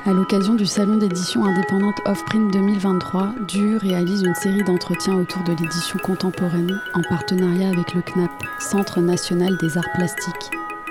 À l'occasion du salon d'édition indépendante Offprint 2023, DU réalise une série d'entretiens autour de l'édition contemporaine en partenariat avec le CNAP, Centre national des arts plastiques.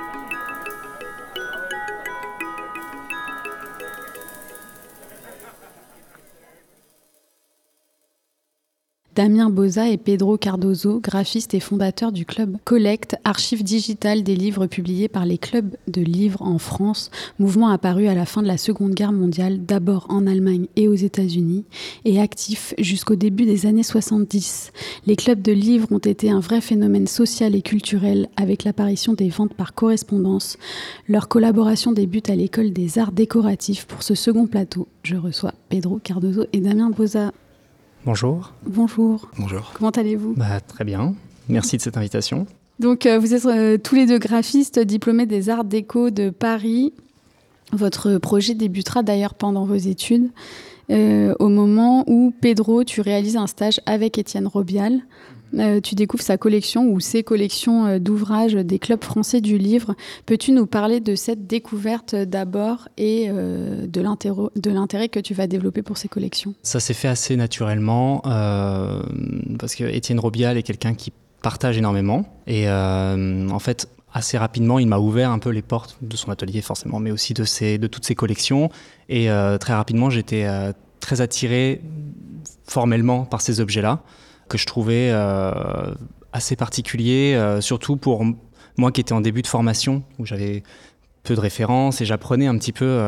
Damien Bozza et Pedro Cardoso, graphistes et fondateurs du club Collect, archive digitale des livres publiés par les clubs de livres en France, mouvement apparu à la fin de la Seconde Guerre mondiale, d'abord en Allemagne et aux États-Unis, et actif jusqu'au début des années 70. Les clubs de livres ont été un vrai phénomène social et culturel avec l'apparition des ventes par correspondance. Leur collaboration débute à l'École des Arts Décoratifs. Pour ce second plateau, je reçois Pedro Cardoso et Damien Bozza. Bonjour. Bonjour. Bonjour. Comment allez-vous ? Très bien. Merci de cette invitation. Donc, vous êtes tous les deux graphistes diplômés des Arts Déco de Paris. Votre projet débutera d'ailleurs pendant vos études, au moment où, Pedro, tu réalises un stage avec Étienne Robial. Tu découvres sa collection ou ses collections d'ouvrages des clubs français du livre. Peux-tu nous parler de cette découverte d'abord et de l'intérêt que tu vas développer pour ces collections ? Ça s'est fait assez naturellement parce que Étienne Robial est quelqu'un qui partage énormément et en fait assez rapidement il m'a ouvert un peu les portes de son atelier forcément, mais aussi de toutes ses collections et très rapidement j'étais très attiré formellement par ces objets-là, que je trouvais assez particulier, surtout pour moi qui étais en début de formation, où j'avais peu de références et j'apprenais un petit peu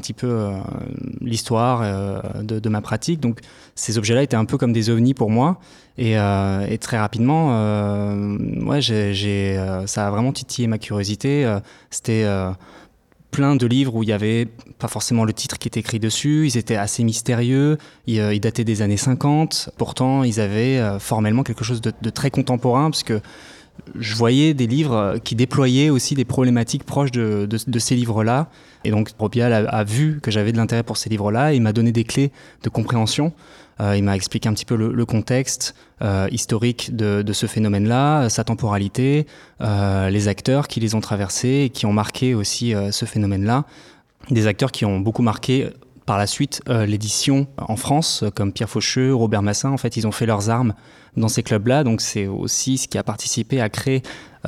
l'histoire de ma pratique. Donc ces objets-là étaient un peu comme des ovnis pour moi. Et très rapidement, ça a vraiment titillé ma curiosité. C'était plein de livres où il n'y avait pas forcément le titre qui était écrit dessus, ils étaient assez mystérieux, ils dataient des années 50, pourtant ils avaient formellement quelque chose de très contemporain, parce que je voyais des livres qui déployaient aussi des problématiques proches de ces livres-là, et donc Robial a vu que j'avais de l'intérêt pour ces livres-là, et il m'a donné des clés de compréhension. Il m'a expliqué un petit peu le contexte historique de ce phénomène-là, sa temporalité, les acteurs qui les ont traversés et qui ont marqué aussi ce phénomène-là. Des acteurs qui ont beaucoup marqué par la suite l'édition en France, comme Pierre Faucheux, Robert Massin. En fait, ils ont fait leurs armes dans ces clubs-là, donc c'est aussi ce qui a participé à créer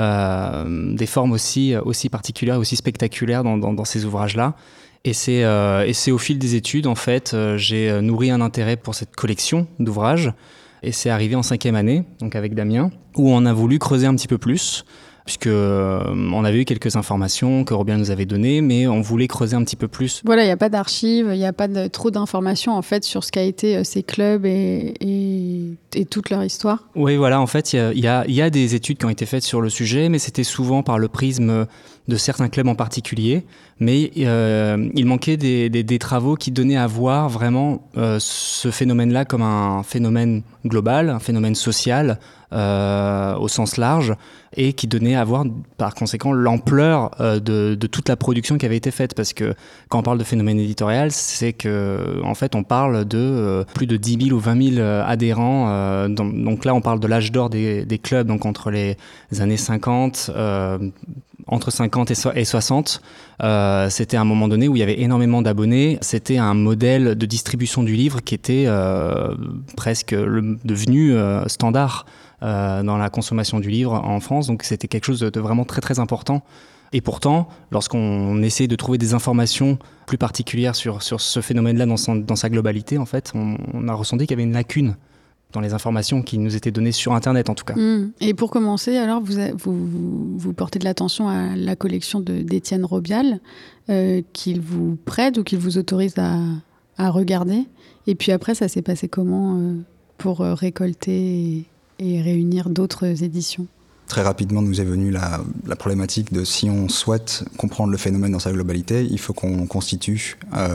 des formes aussi particulières, aussi spectaculaires dans ces ouvrages-là. Et c'est au fil des études, en fait, j'ai nourri un intérêt pour cette collection d'ouvrages. Et c'est arrivé en 5e année, donc avec Damien, où on a voulu creuser un petit peu plus, puisque on avait eu quelques informations que Robial nous avait données, mais on voulait creuser un petit peu plus. Voilà, il n'y a pas d'archives, il n'y a pas trop d'informations en fait sur ce qu'a été ces clubs et toute leur histoire. Oui, voilà, en fait, il y a des études qui ont été faites sur le sujet, mais c'était souvent par le prisme de certains clubs en particulier. Mais il manquait des travaux qui donnaient à voir vraiment ce phénomène-là comme un phénomène global, un phénomène social au sens large, et qui donnait à voir par conséquent l'ampleur de toute la production qui avait été faite. Parce que quand on parle de phénomène éditorial, c'est que en fait on parle de plus de 10 000 ou 20 000 adhérents. Donc là on parle de l'âge d'or des clubs, donc entre les années 50, entre 50 et 60. C'était un moment donné où il y avait énormément d'abonnés. C'était un modèle de distribution du livre qui était presque devenu standard dans la consommation du livre en France. Donc c'était quelque chose de vraiment très très important. Et pourtant, lorsqu'on essaie de trouver des informations plus particulières sur ce phénomène-là dans sa globalité, en fait, on a ressenti qu'il y avait une lacune dans les informations qui nous étaient données sur Internet, en tout cas. Et pour commencer, alors, vous portez de l'attention à la collection d'Étienne Robial, qu'il vous prête ou qu'il vous autorise à regarder. Et puis après, ça s'est passé comment pour récolter et réunir d'autres éditions ? Très rapidement, nous est venue la problématique de si on souhaite comprendre le phénomène dans sa globalité, il faut qu'on constitue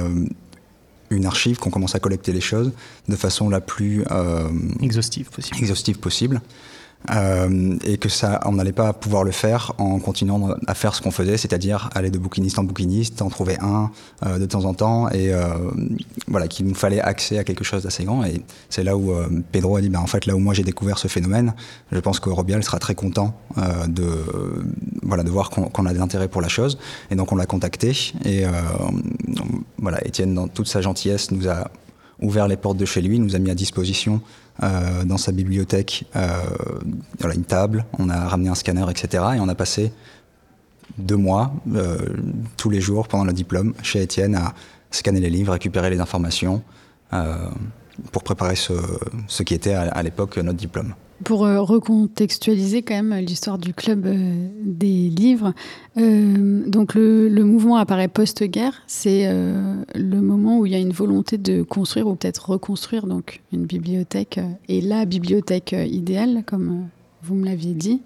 une archive, qu'on commence à collecter les choses de façon la plus exhaustive possible. et que on n'allait pas pouvoir le faire en continuant à faire ce qu'on faisait, c'est-à-dire aller de bouquiniste en bouquiniste, en trouver un de temps en temps, et voilà, qu'il nous fallait accès à quelque chose d'assez grand. Et c'est là où Pedro a dit, en fait, là où moi j'ai découvert ce phénomène, je pense que Robial sera très content de voir qu'on a de l'intérêt pour la chose. Et donc on l'a contacté, et voilà, Étienne, dans toute sa gentillesse, nous a ouvert les portes de chez lui, nous a mis à disposition dans sa bibliothèque une table, on a ramené un scanner, etc. Et on a passé 2 mois, tous les jours pendant le diplôme, chez Étienne, à scanner les livres, récupérer les informations pour préparer ce qui était à l'époque notre diplôme. Pour recontextualiser quand même l'histoire du club des livres, donc le mouvement apparaît post-guerre, c'est le moment où il y a une volonté de construire ou peut-être reconstruire donc une bibliothèque, et la bibliothèque idéale, comme vous me l'aviez dit,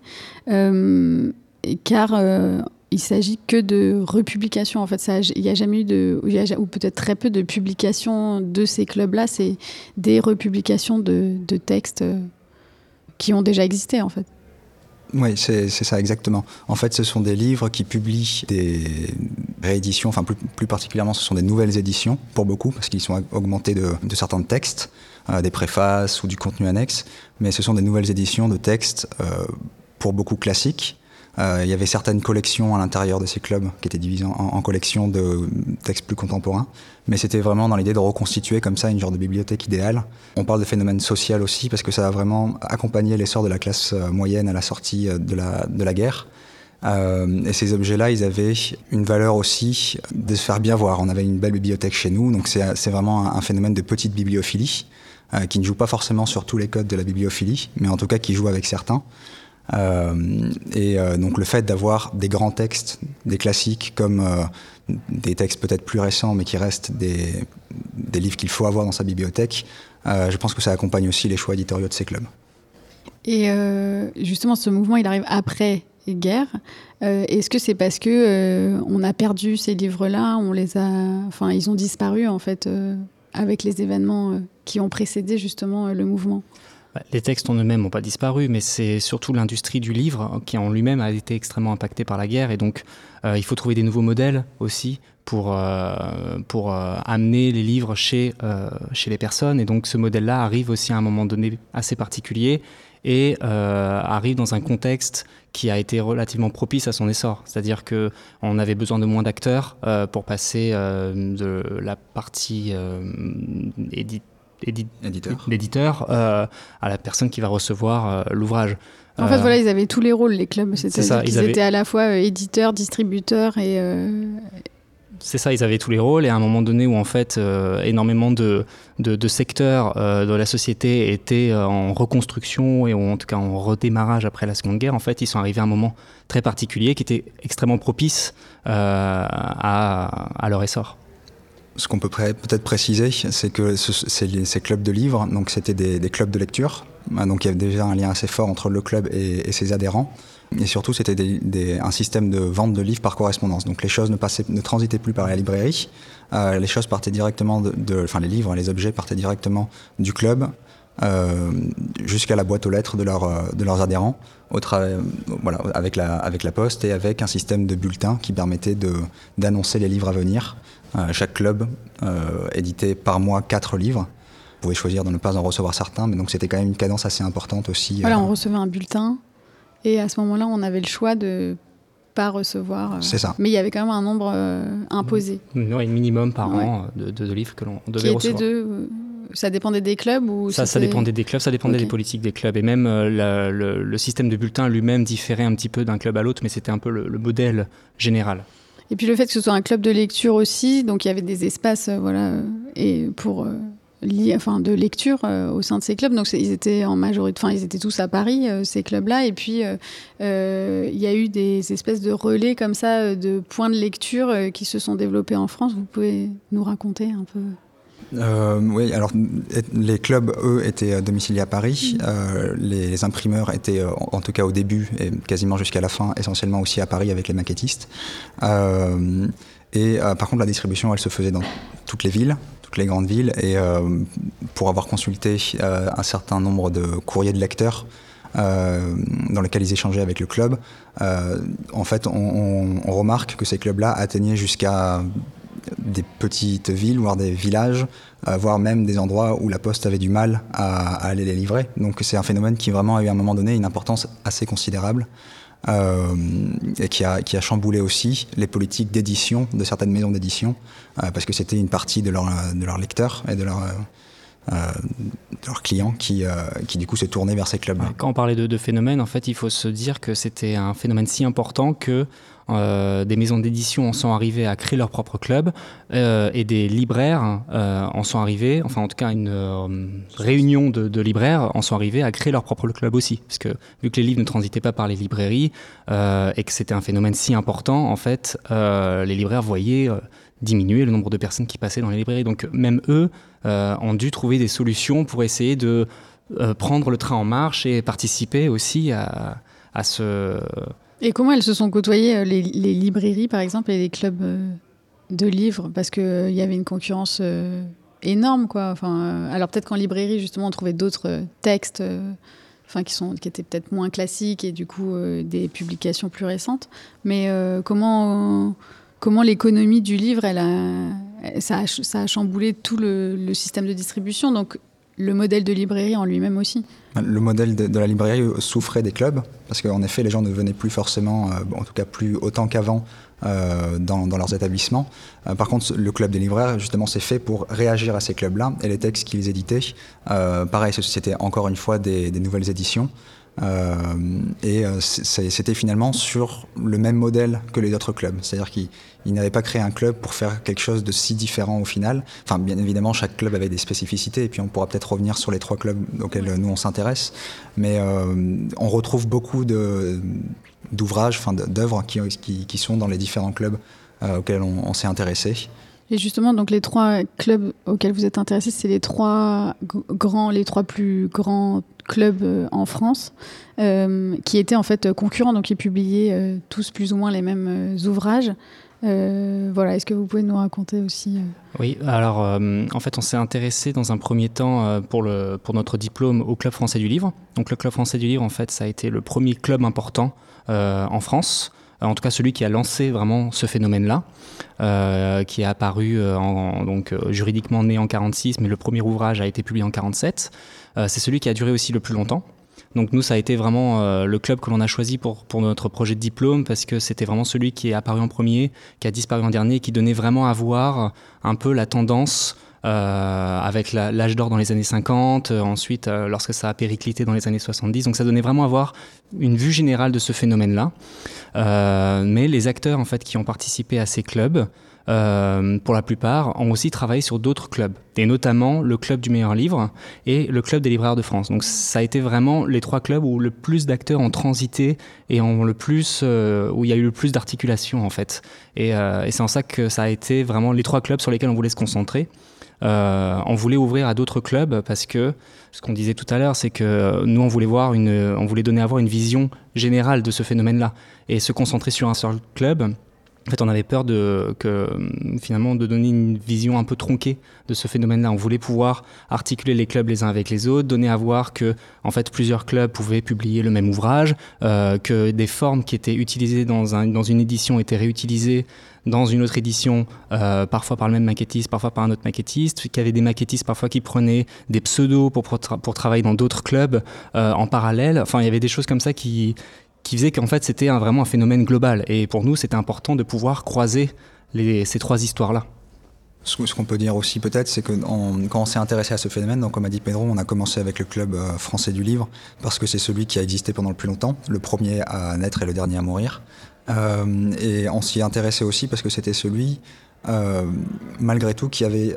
car il s'agit que de republication. En fait, il n'y a jamais eu ou peut-être très peu de publications de ces clubs-là, c'est des republications de textes qui ont déjà existé, en fait. Oui, c'est ça exactement. En fait, ce sont des livres qui publient des rééditions, enfin plus particulièrement, ce sont des nouvelles éditions, pour beaucoup, parce qu'ils sont augmentés de certains textes, des préfaces ou du contenu annexe, mais ce sont des nouvelles éditions de textes, pour beaucoup classiques. Il y avait certaines collections à l'intérieur de ces clubs qui étaient divisées en collections de textes plus contemporains, mais c'était vraiment dans l'idée de reconstituer comme ça une genre de bibliothèque idéale. On parle de phénomène social aussi parce que ça a vraiment accompagné l'essor de la classe moyenne à la sortie de la guerre. Et ces objets-là, ils avaient une valeur aussi de se faire bien voir. On avait une belle bibliothèque chez nous, donc c'est vraiment un phénomène de petite bibliophilie qui ne joue pas forcément sur tous les codes de la bibliophilie, mais en tout cas qui joue avec certains. Donc le fait d'avoir des grands textes, des classiques comme des textes peut-être plus récents mais qui restent des livres qu'il faut avoir dans sa bibliothèque, je pense que ça accompagne aussi les choix éditoriaux de ces clubs. Et justement, ce mouvement, il arrive après guerre. Est-ce que c'est parce que on a perdu ces livres-là, ils ont disparu en fait avec les événements qui ont précédé justement le mouvement? Les textes en eux-mêmes n'ont pas disparu, mais c'est surtout l'industrie du livre qui en lui-même a été extrêmement impactée par la guerre. Et donc, il faut trouver des nouveaux modèles aussi pour amener les livres chez les personnes. Et donc, ce modèle-là arrive aussi à un moment donné assez particulier et arrive dans un contexte qui a été relativement propice à son essor. C'est-à-dire qu'on avait besoin de moins d'acteurs pour passer de la partie l'éditeur à la personne qui va recevoir l'ouvrage. En fait, voilà, ils avaient tous les rôles, les clubs. C'est-à-dire qu'ils étaient à la fois éditeurs, distributeurs et... C'est ça, ils avaient tous les rôles, et à un moment donné où en fait énormément de secteurs de la société étaient en reconstruction et en tout cas en redémarrage après la Seconde Guerre, en fait ils sont arrivés à un moment très particulier qui était extrêmement propice à leur essor. Ce qu'on peut peut-être préciser, c'est que ces clubs de livres, donc c'était des clubs de lecture, donc il y avait déjà un lien assez fort entre le club et ses adhérents, et surtout c'était un système de vente de livres par correspondance, donc les choses ne transitaient plus par la librairie, les choses partaient directement les livres, les objets partaient directement du club jusqu'à la boîte aux lettres de leurs adhérents, avec la poste et avec un système de bulletins qui permettait d'annoncer les livres à venir. Chaque club éditait par mois 4 livres. Vous pouvez choisir de ne pas en recevoir certains, mais donc c'était quand même une cadence assez importante aussi. Voilà, on recevait un bulletin, et à ce moment-là, on avait le choix de pas recevoir. C'est ça. Mais il y avait quand même un nombre imposé. Un minimum par an de livres que l'on devait recevoir. Ça dépendait des clubs ou ça dépendait des clubs, ça dépendait des politiques des clubs. Et même le système de bulletins lui-même différait un petit peu d'un club à l'autre, mais c'était un peu le modèle général. Et puis le fait que ce soit un club de lecture aussi, donc il y avait des espaces et pour de lecture au sein de ces clubs. Donc ils étaient en majorité, ils étaient tous à Paris, ces clubs-là. Et puis il y a eu des espèces de relais comme ça, de points de lecture qui se sont développés en France. Vous pouvez nous raconter un peu? Oui, alors les clubs, eux, étaient domiciliés à Paris. Les imprimeurs étaient, en tout cas au début et quasiment jusqu'à la fin, essentiellement aussi à Paris avec les maquettistes. Par contre, la distribution, elle se faisait dans toutes les villes, toutes les grandes villes. Et pour avoir consulté un certain nombre de courriers de lecteurs, dans lesquels ils échangeaient avec le club. En fait, on remarque que ces clubs-là atteignaient jusqu'à des petites villes, voire des villages, voire même des endroits où la poste avait du mal à aller les livrer. Donc c'est un phénomène qui vraiment a eu à un moment donné une importance assez considérable. Et qui a chamboulé aussi les politiques d'édition de certaines maisons d'édition, parce que c'était une partie de leurs lecteurs et de leurs clients qui du coup se tournaient vers ces clubs-là. Quand on parlait de phénomène, en fait, il faut se dire que c'était un phénomène si important que des maisons d'édition en sont arrivées à créer leur propre club et des libraires en sont arrivés, enfin en tout cas une réunion de libraires en sont arrivés à créer leur propre club aussi, parce que vu que les livres ne transitaient pas par les librairies et que c'était un phénomène si important, en fait, les libraires voyaient diminuer le nombre de personnes qui passaient dans les librairies. Donc même eux ont dû trouver des solutions pour essayer de prendre le train en marche et participer aussi à ce... Et comment elles se sont côtoyées, les librairies par exemple et les clubs de livres, parce qu'il y avait une concurrence énorme, quoi. Enfin, alors peut-être qu'en librairie justement on trouvait d'autres textes qui étaient peut-être moins classiques et du coup des publications plus récentes. Mais comment l'économie du livre, ça a chamboulé tout le système de distribution, donc le modèle de librairie en lui-même aussi. Le modèle de la librairie souffrait des clubs, parce qu'en effet, les gens ne venaient plus forcément, en tout cas plus autant qu'avant, dans leurs établissements. Par contre, le club des libraires, justement, c'est fait pour réagir à ces clubs-là, et les textes qu'ils éditaient, pareil, c'était encore une fois des nouvelles éditions. C'était finalement sur le même modèle que les autres clubs. C'est-à-dire qu'ils n'avaient pas créé un club pour faire quelque chose de si différent au final. Enfin, bien évidemment, chaque club avait des spécificités, et puis on pourra peut-être revenir sur les 3 clubs auxquels nous on s'intéresse. Mais on retrouve beaucoup d'ouvrages, d'œuvres qui sont dans les différents clubs auxquels on s'est intéressé. Et justement, donc les 3 clubs auxquels vous êtes intéressés, c'est les 3 plus grands clubs en France, qui étaient en fait concurrents, donc ils publiaient tous plus ou moins les mêmes ouvrages. Voilà, est-ce que vous pouvez nous raconter aussi Oui, alors en fait on s'est intéressé dans un premier temps pour notre diplôme au Club français du livre. Donc le Club français du livre, en fait, ça a été le premier club important en France. En tout cas celui qui a lancé vraiment ce phénomène-là, qui est apparu juridiquement né en 1946, mais le premier ouvrage a été publié en 1947. C'est celui qui a duré aussi le plus longtemps. Donc nous, ça a été vraiment le club que l'on a choisi pour notre projet de diplôme, parce que c'était vraiment celui qui est apparu en premier, qui a disparu en dernier, et qui donnait vraiment à voir un peu la tendance avec l'âge d'or dans les années 50, ensuite lorsque ça a périclité dans les années 70. Donc ça donnait vraiment à voir une vue générale de ce phénomène-là. Mais les acteurs en fait, qui ont participé à ces clubs, pour la plupart, ont aussi travaillé sur d'autres clubs, et notamment le club du meilleur livre et le club des libraires de France. Donc ça a été vraiment les 3 clubs où le plus d'acteurs ont transité et où il y a eu le plus d'articulation en fait. Et c'est en ça que ça a été vraiment les 3 clubs sur lesquels on voulait se concentrer. On voulait ouvrir à d'autres clubs parce que ce qu'on disait tout à l'heure, c'est que nous on voulait donner à voir une vision générale de ce phénomène-là et se concentrer sur un seul club. En fait, on avait peur de donner une vision un peu tronquée de ce phénomène-là. On voulait pouvoir articuler les clubs les uns avec les autres, donner à voir que, en fait, plusieurs clubs pouvaient publier le même ouvrage, que des formes qui étaient utilisées dans une édition étaient réutilisées dans une autre édition, parfois par le même maquettiste, parfois par un autre maquettiste, qu'il y avait des maquettistes parfois qui prenaient des pseudos pour travailler dans d'autres clubs en parallèle. Enfin, il y avait des choses comme ça qui faisait qu'en fait c'était vraiment un phénomène global, et pour nous c'était important de pouvoir croiser ces 3 histoires-là. Ce qu'on peut dire aussi peut-être, c'est que quand on s'est intéressé à ce phénomène, donc comme a dit Pedro, on a commencé avec le Club français du livre, parce que c'est celui qui a existé pendant le plus longtemps, le premier à naître et le dernier à mourir. Et on s'y intéressait aussi parce que c'était celui, malgré tout, qui était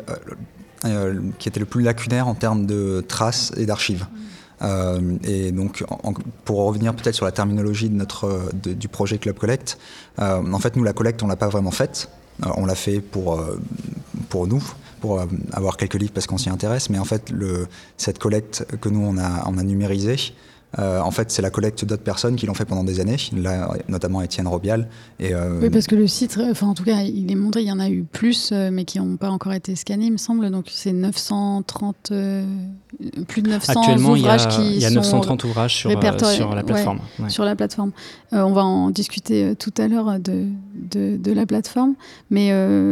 le plus lacunaire en termes de traces et d'archives. Et donc, pour revenir peut-être sur la terminologie du projet Club Collect, en fait, nous, la collecte, on ne l'a pas vraiment faite. On l'a fait pour nous, pour avoir quelques livres parce qu'on s'y intéresse. Mais en fait, cette collecte que nous, on a numérisée, En fait, c'est la collecte d'autres personnes qui l'ont fait pendant des années, là, notamment Étienne Robial. Oui, parce que le site, en tout cas, il est montré, il y en a eu plus, mais qui n'ont pas encore été scannés, il me semble. Donc, c'est 930, plus de 900 Actuellement, ouvrages il y a 930 ouvrages sur la plateforme. Ouais, sur la plateforme. On va en discuter tout à l'heure de la plateforme. Mais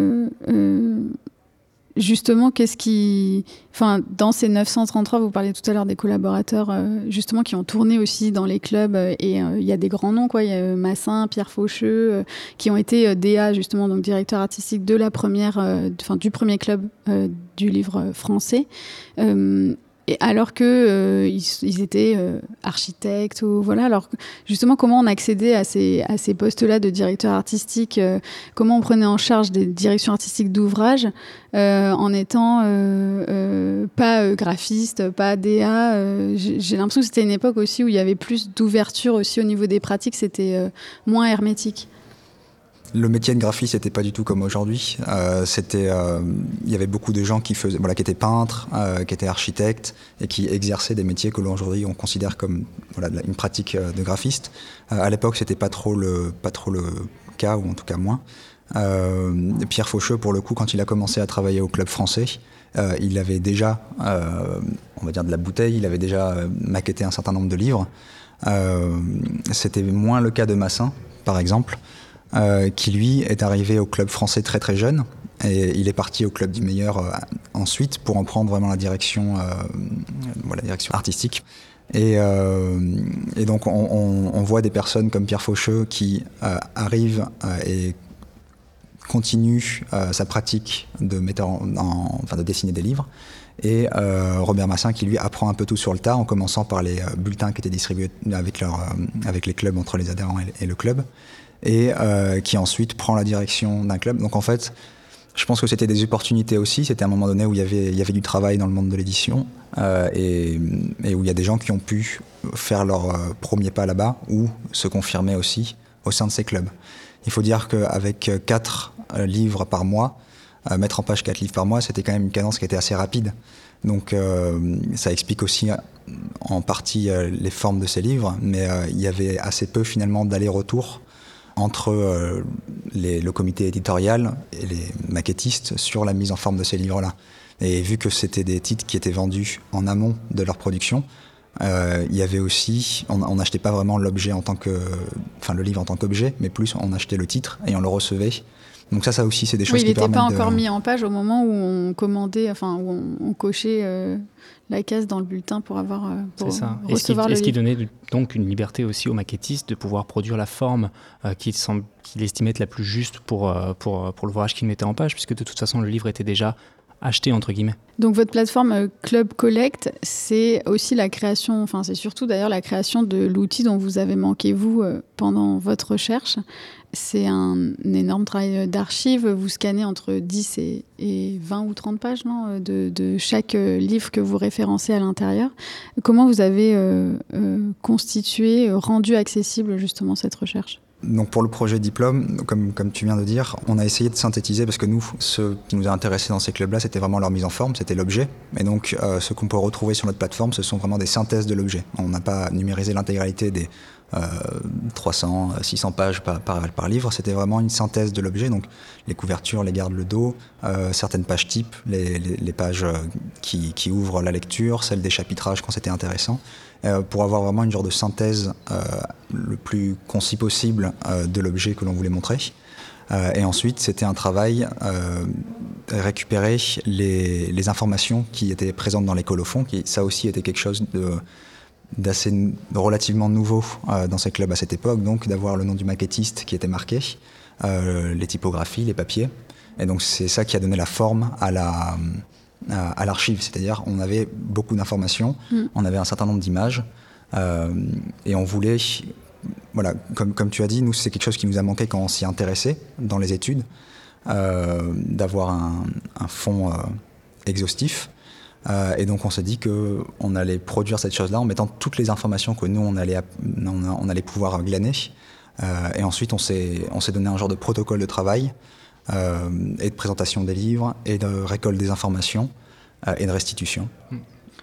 justement, dans ces 933, vous parliez tout à l'heure des collaborateurs, justement, qui ont tourné aussi dans les clubs, et il y a des grands noms, quoi. Il y a Massin, Pierre Faucheux, qui ont été DA, justement, donc directeur artistique de du premier club du livre français. Et alors que ils étaient architectes ou voilà. Alors justement, comment on accédait à ces postes-là de directeur artistique, comment on prenait en charge des directions artistiques d'ouvrages en étant pas graphiste, pas DA. J'ai l'impression que c'était une époque aussi où il y avait plus d'ouverture aussi au niveau des pratiques, c'était moins hermétique. Le métier de graphiste n'était pas du tout comme aujourd'hui. Il y avait beaucoup de gens qui étaient peintres, qui étaient architectes et qui exerçaient des métiers que aujourd'hui on considère comme une pratique de graphiste. À l'époque, c'était pas trop le cas, ou en tout cas moins. Pierre Faucheux, pour le coup, quand il a commencé à travailler au Club français, il avait déjà, on va dire, de la bouteille. Il avait déjà maquetté un certain nombre de livres. C'était moins le cas de Massin, par exemple. Qui lui est arrivé au Club français très très jeune, et il est parti au Club du Meilleur ensuite pour en prendre vraiment la direction artistique. Et donc on voit des personnes comme Pierre Faucheux qui arrivent et continuent sa pratique de de dessiner des livres, et Robert Massin qui lui apprend un peu tout sur le tas, en commençant par les bulletins qui étaient distribués avec les clubs, entre les adhérents et le club, et qui ensuite prend la direction d'un club. Donc en fait, je pense que c'était des opportunités aussi. C'était un moment donné où il y avait du travail dans le monde de l'édition, et où il y a des gens qui ont pu faire leur premier pas là-bas, ou se confirmer aussi au sein de ces clubs. Il faut dire qu'avec 4 livres par mois, mettre en page 4 livres par mois, c'était quand même une cadence qui était assez rapide. Donc ça explique aussi en partie les formes de ces livres, mais il y avait assez peu finalement d'aller-retour entre le comité éditorial et les maquettistes sur la mise en forme de ces livres-là. Et vu que c'était des titres qui étaient vendus en amont de leur production, il y avait aussi, on n'achetait pas vraiment l'objet le livre en tant qu'objet, mais plus on achetait le titre et on le recevait. Donc ça aussi, c'est des choses qui permettent de... il n'était pas encore mis en page au moment où on commandait, où on cochait la case dans le bulletin pour recevoir le livre. Ce qui donnait donc une liberté aussi aux maquettistes de pouvoir produire la forme qu'il estimait être la plus juste pour l'ouvrage qu'il mettait en page, puisque de toute façon, le livre était déjà acheté, entre guillemets. Donc votre plateforme Club Collect, c'est aussi la création, c'est surtout d'ailleurs la création de l'outil dont vous avez manqué, vous, pendant votre recherche. C'est un énorme travail d'archives. Vous scannez entre 10 et 20 ou 30 pages de chaque livre que vous référencez à l'intérieur. Comment vous avez rendu accessible justement cette recherche ? Donc pour le projet diplôme, comme tu viens de dire, on a essayé de synthétiser, parce que nous, ce qui nous a intéressés dans ces clubs-là, c'était vraiment leur mise en forme, c'était l'objet. Et donc ce qu'on peut retrouver sur notre plateforme, ce sont vraiment des synthèses de l'objet. On n'a pas numérisé l'intégralité des 300, 600 pages par livre, c'était vraiment une synthèse de l'objet, donc les couvertures, les gardes, le dos, certaines pages types, les pages qui ouvrent la lecture, celles des chapitrages quand c'était intéressant, pour avoir vraiment une genre de synthèse le plus concis possible de l'objet que l'on voulait montrer. Et ensuite, c'était un travail récupérer les informations qui étaient présentes dans les colophons, ça aussi était quelque chose d'assez relativement nouveau dans ces clubs à cette époque, donc d'avoir le nom du maquettiste qui était marqué, les typographies, les papiers. Et donc c'est ça qui a donné la forme à l'archive, c'est-à-dire on avait beaucoup d'informations, on avait un certain nombre d'images, et on voulait, comme tu as dit, nous c'est quelque chose qui nous a manqué quand on s'y intéressait dans les études, d'avoir un fond exhaustif. Et donc on s'est dit qu'on allait produire cette chose-là en mettant toutes les informations que nous on allait pouvoir glaner. Et ensuite on s'est donné un genre de protocole de travail et de présentation des livres et de récolte des informations et de restitution.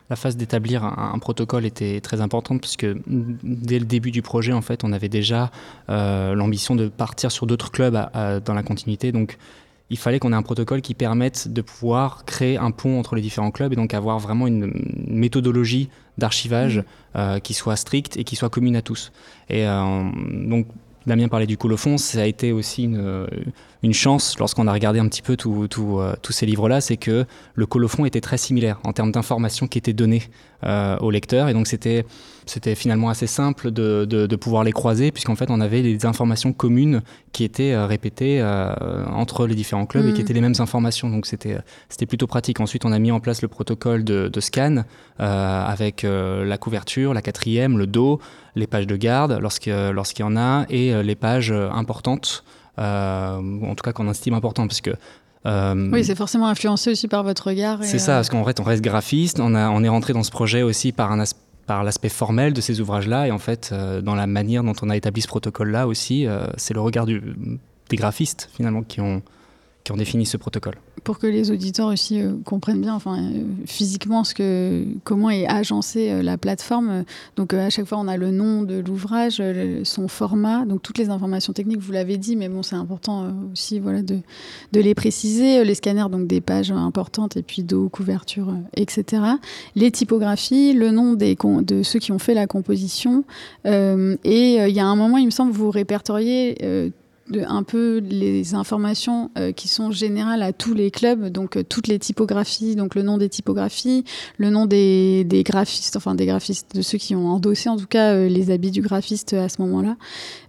la phase d'établir un protocole était très importante, puisque dès le début du projet, en fait, on avait déjà l'ambition de partir sur d'autres clubs dans la continuité. Donc, il fallait qu'on ait un protocole qui permette de pouvoir créer un pont entre les différents clubs et donc avoir vraiment une méthodologie d'archivage qui soit stricte et qui soit commune à tous. Et donc, Damien parlait du colophon, ça a été aussi une chance lorsqu'on a regardé un petit peu tous ces livres-là, c'est que le colophon était très similaire en termes d'informations qui étaient données aux lecteurs, et donc c'était finalement assez simple de pouvoir les croiser, puisqu'en fait on avait des informations communes qui étaient répétées entre les différents clubs et qui étaient les mêmes informations, donc c'était plutôt pratique. Ensuite on a mis en place le protocole de scan avec la couverture, la 4e, le dos, les pages de garde lorsqu'il y en a, et les pages importantes, en tout cas qu'on estime importantes, parce que oui, c'est forcément influencé aussi par votre regard. C'est ça, parce qu'en fait on reste graphiste, on est rentré dans ce projet aussi par l'aspect formel de ces ouvrages-là, et en fait dans la manière dont on a établi ce protocole-là aussi, c'est le regard des graphistes finalement qui ont défini ce protocole. Pour que les auditeurs aussi comprennent bien, physiquement comment est agencée la plateforme. Donc à chaque fois on a le nom de l'ouvrage, son format, donc toutes les informations techniques, vous l'avez dit, mais bon, c'est important aussi de les préciser. Les scanners, donc des pages importantes, et puis dos, couverture, etc. Les typographies, le nom de ceux qui ont fait la composition, et il y a un moment, il me semble, vous répertoriez un peu les informations qui sont générales à tous les clubs, donc toutes les typographies, donc le nom des typographies, le nom des graphistes, de ceux qui ont endossé en tout cas les habits du graphiste à ce moment-là.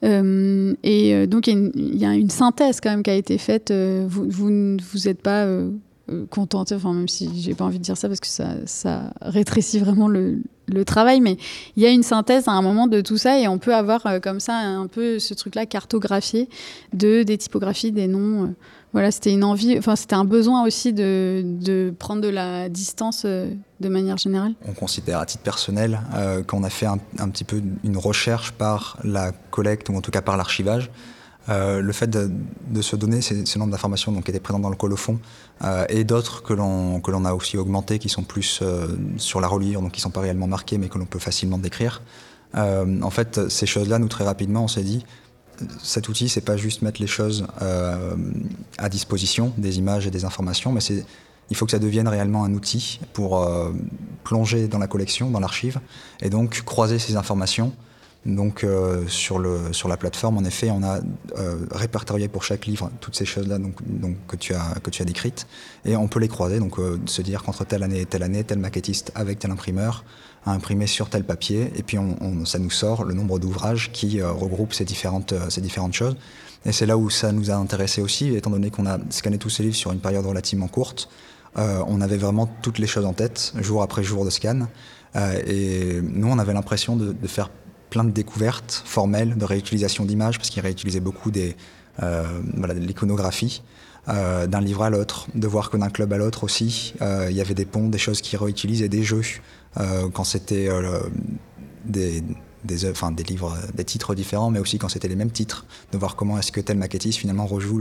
Donc il y a une synthèse quand même qui a été faite. Vous n'êtes pas contenté, même si j'ai pas envie de dire ça parce que ça rétrécit vraiment le travail, mais il y a une synthèse à un moment de tout ça, et on peut avoir comme ça un peu ce truc-là cartographié des typographies, des noms. Voilà, c'était une envie, c'était un besoin aussi de prendre de la distance de manière générale. On considère à titre personnel qu'on a fait un petit peu une recherche par la collecte, ou en tout cas par l'archivage. Le fait de se donner ce nombre d'informations qui étaient présentes dans le colophon, et d'autres que l'on a aussi augmenté, qui sont plus sur la reliure, donc qui ne sont pas réellement marquées mais que l'on peut facilement décrire. En fait, ces choses-là, nous très rapidement, on s'est dit, cet outil, c'est pas juste mettre les choses à disposition, des images et des informations, mais il faut que ça devienne réellement un outil pour plonger dans la collection, dans l'archive, et donc croiser ces informations. Donc sur la plateforme, en effet, on a répertorié pour chaque livre toutes ces choses-là que tu as décrites, et on peut les croiser, donc se dire qu'entre telle année et telle année, tel maquettiste avec tel imprimeur a imprimé sur tel papier, et puis ça nous sort le nombre d'ouvrages qui regroupent ces différentes choses. Et c'est là où ça nous a intéressé aussi, étant donné qu'on a scanné tous ces livres sur une période relativement courte. On avait vraiment toutes les choses en tête, jour après jour de scan, et nous on avait l'impression de faire plein de découvertes formelles, de réutilisation d'images, parce qu'ils réutilisaient beaucoup de l'iconographie, d'un livre à l'autre, de voir que d'un club à l'autre aussi, il y avait des ponts, des choses qu'ils réutilisaient, des jeux, quand c'était des livres, des titres différents, mais aussi quand c'était les mêmes titres, de voir comment est-ce que tel maquettiste finalement rejoue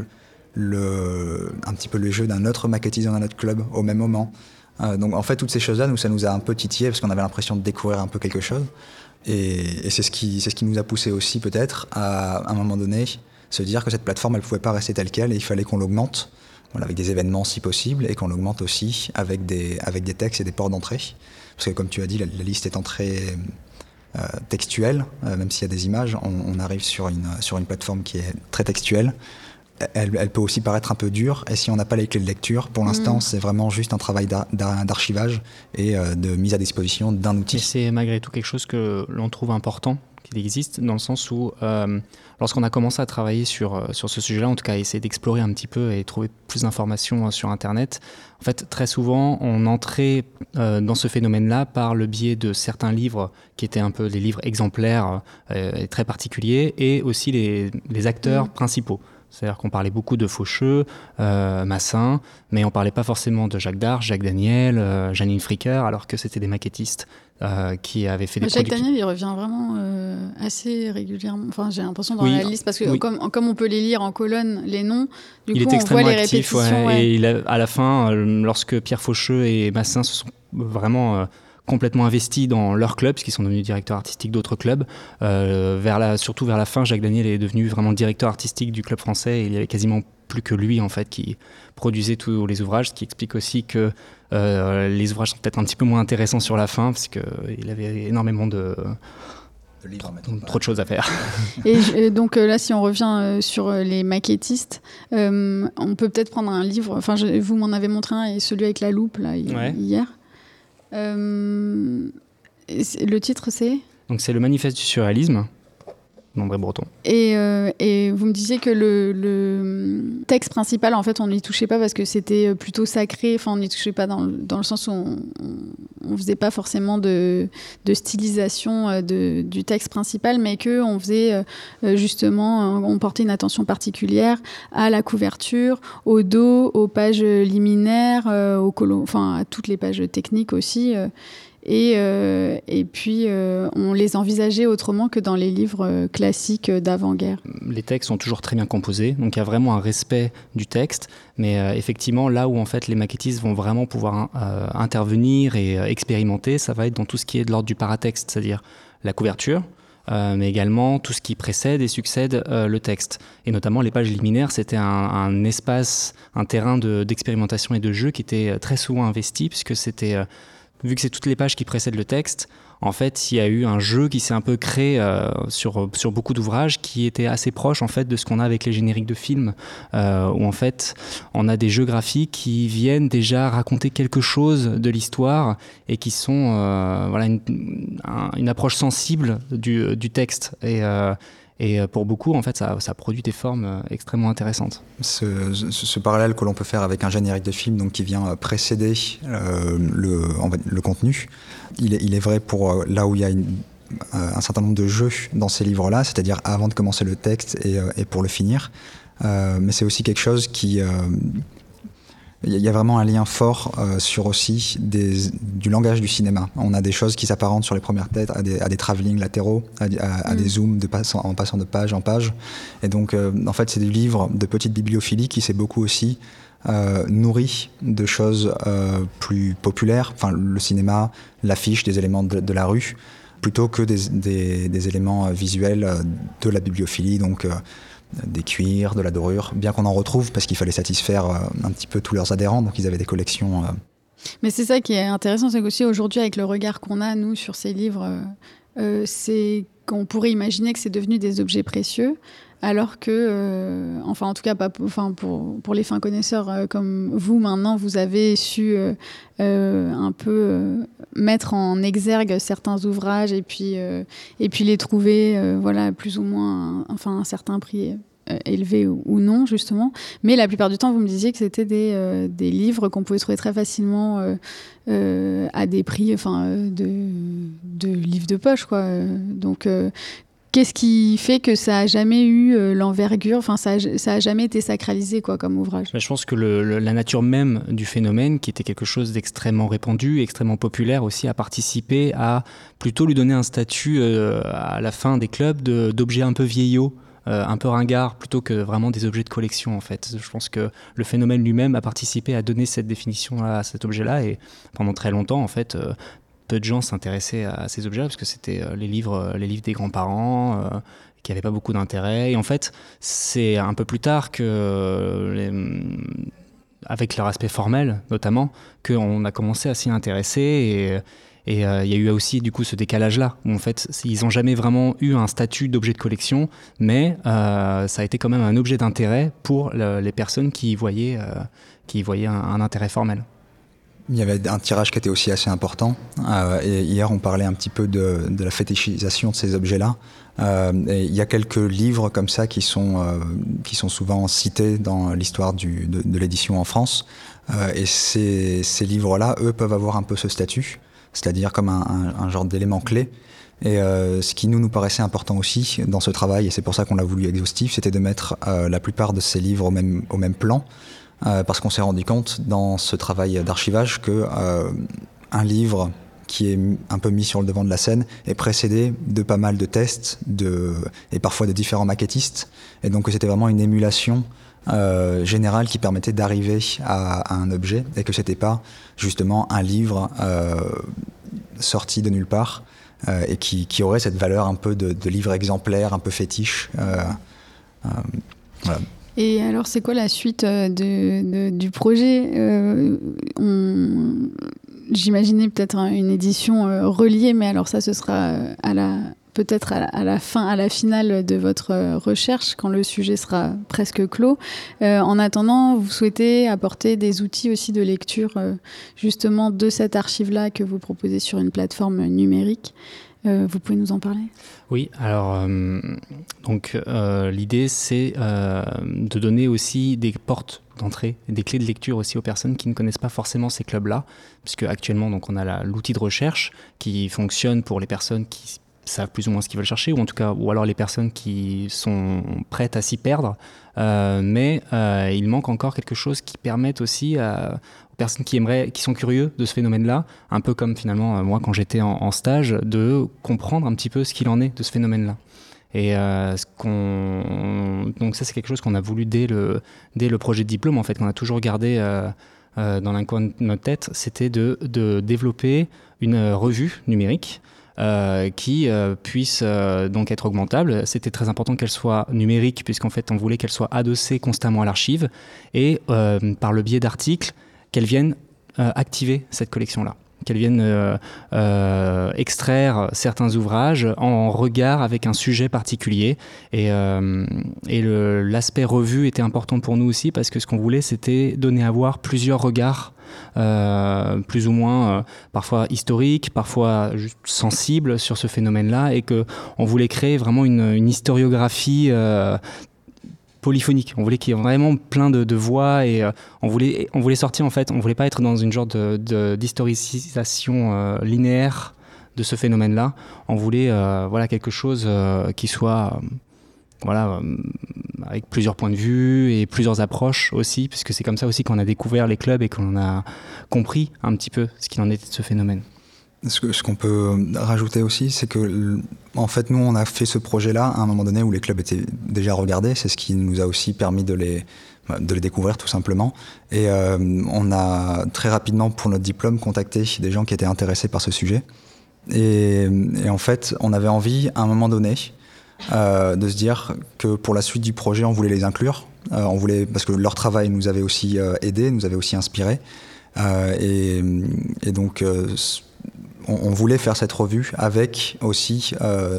un petit peu le jeu d'un autre maquettiste dans un autre club au même moment. Donc en fait, toutes ces choses-là, ça nous a un peu titillé, parce qu'on avait l'impression de découvrir un peu quelque chose. Et c'est ce qui nous a poussé aussi peut-être à un moment donné se dire que cette plateforme elle pouvait pas rester telle quelle, et il fallait qu'on l'augmente, avec des événements si possible, et qu'on l'augmente aussi avec des textes et des ports d'entrée, parce que comme tu as dit, la liste étant très textuelle, même s'il y a des images, on arrive sur une plateforme qui est très textuelle. Elle peut aussi paraître un peu dure, et si on n'a pas les clés de lecture, pour l'instant, c'est vraiment juste un travail d'archivage et de mise à disposition d'un outil. Et c'est malgré tout quelque chose que l'on trouve important, qu'il existe, dans le sens où, lorsqu'on a commencé à travailler sur ce sujet-là, en tout cas essayer d'explorer un petit peu et trouver plus d'informations sur Internet, en fait, très souvent, on entrait dans ce phénomène-là par le biais de certains livres qui étaient un peu des livres exemplaires et très particuliers, et aussi les acteurs principaux. C'est-à-dire qu'on parlait beaucoup de Faucheux, Massin, mais on ne parlait pas forcément de Jacques Darche, Jacques Daniel, Janine Fricker, alors que c'était des maquettistes qui avaient fait des Jacques Daniel, il revient vraiment assez régulièrement. J'ai l'impression dans la liste, parce que comme on peut les lire en colonne, les noms, du coup, on voit les répétitions. Et à la fin, lorsque Pierre Faucheux et Massin se sont vraiment complètement investis dans leur club, puisqu'ils sont devenus directeurs artistiques d'autres clubs. Surtout vers la fin, Jacques Daniel est devenu vraiment directeur artistique du club français, et il y avait quasiment plus que lui en fait qui produisait tous les ouvrages, ce qui explique aussi que les ouvrages sont peut-être un petit peu moins intéressants sur la fin, parce qu'il avait énormément trop de choses à faire. Et donc là, si on revient sur les maquettistes, on peut peut-être prendre un livre, vous m'en avez montré un, et celui avec la loupe là, hier. Le titre c'est ? Donc c'est le manifeste du surréalisme d'André Breton. Et vous me disiez que le texte principal, en fait, on n'y touchait pas parce que c'était plutôt sacré. Enfin, on n'y touchait pas dans le sens où on faisait pas forcément de stylisation du texte principal, mais qu'on faisait justement, on portait une attention particulière à la couverture, au dos, aux pages liminaires, à toutes les pages techniques aussi. Et puis, on les envisageait autrement que dans les livres classiques d'avant-guerre. Les textes sont toujours très bien composés, donc il y a vraiment un respect du texte, mais effectivement, là où en fait, les maquettistes vont vraiment pouvoir intervenir et expérimenter, ça va être dans tout ce qui est de l'ordre du paratexte, c'est-à-dire la couverture, mais également tout ce qui précède et succède le texte. Et notamment les pages liminaires, c'était un espace, un terrain d'expérimentation et de jeu qui était très souvent investi, puisque c'était... vu que c'est toutes les pages qui précèdent le texte, en fait, il y a eu un jeu qui s'est un peu créé sur beaucoup d'ouvrages qui était assez proche en fait de ce qu'on a avec les génériques de films, où en fait, on a des jeux graphiques qui viennent déjà raconter quelque chose de l'histoire et qui sont une approche sensible du texte. Et pour beaucoup, en fait, ça produit des formes extrêmement intéressantes. Ce parallèle que l'on peut faire avec un générique de film, donc qui vient précéder le contenu, il est vrai pour là où il y a un certain nombre de jeux dans ces livres-là, c'est-à-dire avant de commencer le texte et pour le finir. Mais c'est aussi quelque chose qui... Il y a vraiment un lien fort sur aussi du langage du cinéma. On a des choses qui s'apparentent sur les premières têtes à des travelling latéraux, à des zooms en passant de page en page. Et donc, en fait, c'est des livres de petite bibliophilie qui s'est beaucoup aussi nourri de choses plus populaires, enfin le cinéma, l'affiche, des éléments de la rue, plutôt que des éléments visuels de la bibliophilie, donc des cuirs, de la dorure, bien qu'on en retrouve parce qu'il fallait satisfaire un petit peu tous leurs adhérents, donc ils avaient des collections. Mais c'est ça qui est intéressant, c'est qu'aussi aujourd'hui, avec le regard qu'on a, nous, sur ces livres, c'est qu'on pourrait imaginer que c'est devenu des objets précieux, alors que, en tout cas, pas pour les fins connaisseurs comme vous, maintenant, vous avez su un peu mettre en exergue certains ouvrages et puis les trouver, plus ou moins, un certain prix élevé ou non, justement. Mais la plupart du temps, vous me disiez que c'était des livres qu'on pouvait trouver très facilement à des prix de livres de poche, quoi. Donc, qu'est-ce qui fait que ça n'a jamais eu l'envergure, ça a jamais été sacralisé, quoi, comme ouvrage ? Je pense que la nature même du phénomène, qui était quelque chose d'extrêmement répandu, extrêmement populaire aussi, a participé à plutôt lui donner un statut à la fin des clubs d'objets un peu vieillots, un peu ringards, plutôt que vraiment des objets de collection, en fait. Je pense que le phénomène lui-même a participé à donner cette définition à cet objet-là, et pendant très longtemps, en fait, peu de gens s'intéressaient à ces objets-là parce que c'était les livres des grands-parents qui n'avaient pas beaucoup d'intérêt. Et en fait, c'est un peu plus tard avec leur aspect formel notamment, qu'on a commencé à s'y intéresser. Et il y a eu aussi du coup ce décalage-là où en fait ils n'ont jamais vraiment eu un statut d'objet de collection, mais ça a été quand même un objet d'intérêt pour les personnes qui y voyaient un intérêt formel. Il y avait un tirage qui était aussi assez important. Et hier, on parlait un petit peu de la fétichisation de ces objets-là. Et il y a quelques livres comme ça qui sont souvent cités dans l'histoire de l'édition en France. Et ces livres-là, eux, peuvent avoir un peu ce statut, c'est-à-dire comme un genre d'élément clé. Et ce qui nous paraissait important aussi dans ce travail, et c'est pour ça qu'on l'a voulu exhaustif, c'était de mettre la plupart de ces livres au même plan. Parce qu'on s'est rendu compte dans ce travail d'archivage que un livre qui est un peu mis sur le devant de la scène est précédé de pas mal de tests et parfois de différents maquettistes. Et donc c'était vraiment une émulation générale qui permettait d'arriver à un objet et que c'était pas justement un livre sorti de nulle part et qui aurait cette valeur un peu de livre exemplaire, un peu fétiche. Voilà. Et alors, c'est quoi la suite du projet J'imaginais peut-être une édition reliée, mais alors ça, ce sera peut-être à la fin, à la finale de votre recherche, quand le sujet sera presque clos. En attendant, vous souhaitez apporter des outils aussi de lecture, justement, de cette archive-là que vous proposez sur une plateforme numérique. Vous pouvez nous en parler ? Oui, alors l'idée c'est de donner aussi des portes d'entrée, des clés de lecture aussi aux personnes qui ne connaissent pas forcément ces clubs-là, puisque actuellement donc on a l'outil de recherche qui fonctionne pour les personnes qui savent plus ou moins ce qu'ils veulent chercher, ou alors les personnes qui sont prêtes à s'y perdre, mais il manque encore quelque chose qui permette aussi aux personnes qui sont curieux de ce phénomène-là, un peu comme finalement moi quand j'étais en stage, de comprendre un petit peu ce qu'il en est de ce phénomène-là. Et donc ça c'est quelque chose qu'on a voulu dès le projet de diplôme en fait, qu'on a toujours gardé dans un coin de notre tête, c'était de développer une revue numérique qui puisse donc être augmentable. C'était très important qu'elle soit numérique puisqu'en fait on voulait qu'elle soit adossée constamment à l'archive et par le biais d'articles qu'elle vienne activer cette collection-là, qu'elle vienne extraire certains ouvrages en regard avec un sujet particulier. Et l'aspect revue était important pour nous aussi parce que ce qu'on voulait, c'était donner à voir plusieurs regards, plus ou moins parfois historiques, parfois juste sensibles sur ce phénomène-là, et qu'on voulait créer vraiment une historiographie polyphonique. On voulait qu'il y ait vraiment plein de voix et on voulait sortir en fait, on voulait pas être dans une genre d'historicisation linéaire de ce phénomène-là. On voulait quelque chose qui soit avec plusieurs points de vue et plusieurs approches aussi, puisque c'est comme ça aussi qu'on a découvert les clubs et qu'on a compris un petit peu ce qu'il en était de ce phénomène. Ce qu'on peut rajouter aussi, c'est que en fait, nous, on a fait ce projet-là à un moment donné où les clubs étaient déjà regardés. C'est ce qui nous a aussi permis de les découvrir, tout simplement. Et on a très rapidement, pour notre diplôme, contacté des gens qui étaient intéressés par ce sujet. Et en fait, on avait envie, à un moment donné, de se dire que pour la suite du projet, on voulait les inclure. Parce que leur travail nous avait aussi aidés, nous avait aussi inspirés. Et donc... on voulait faire cette revue avec aussi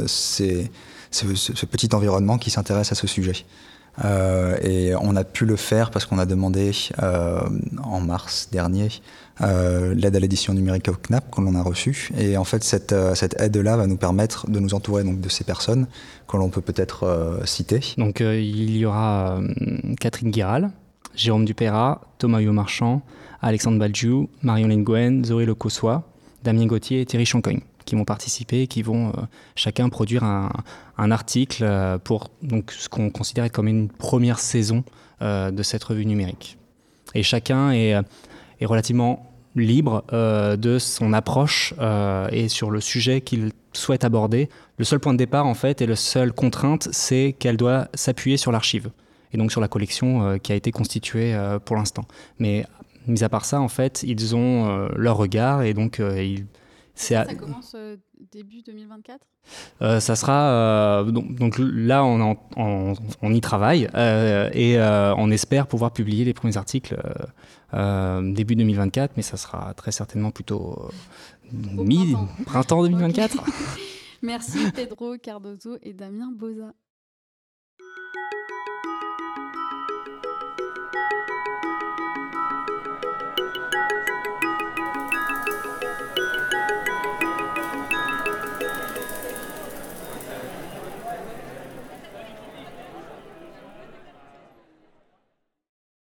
ce petit environnement qui s'intéresse à ce sujet. Et on a pu le faire parce qu'on a demandé en mars dernier l'aide à l'édition numérique au CNAP qu'on a reçue. Et en fait, cette aide-là va nous permettre de nous entourer donc, de ces personnes que l'on peut peut-être citer. Donc il y aura Catherine Guiral, Jérôme Dupeyrat, Thomas Huot-Marchand, Alexandre Baldiou, Marion Linguen, Zoé Lecossois, Damien Gauthier et Thierry Chancogne qui vont participer et qui vont chacun produire un article pour donc, ce qu'on considère comme une première saison de cette revue numérique. Et chacun est relativement libre de son approche et sur le sujet qu'il souhaite aborder. Le seul point de départ en fait et la seule contrainte, c'est qu'elle doit s'appuyer sur l'archive et donc sur la collection qui a été constituée pour l'instant. Mais mis à part ça, en fait, ils ont leur regard et donc ça commence début 2024 ça sera donc là on y travaille et on espère pouvoir publier les premiers articles début 2024, mais ça sera très certainement plutôt mi-printemps 2024. Merci Pedro Cardozo et Damien Boza.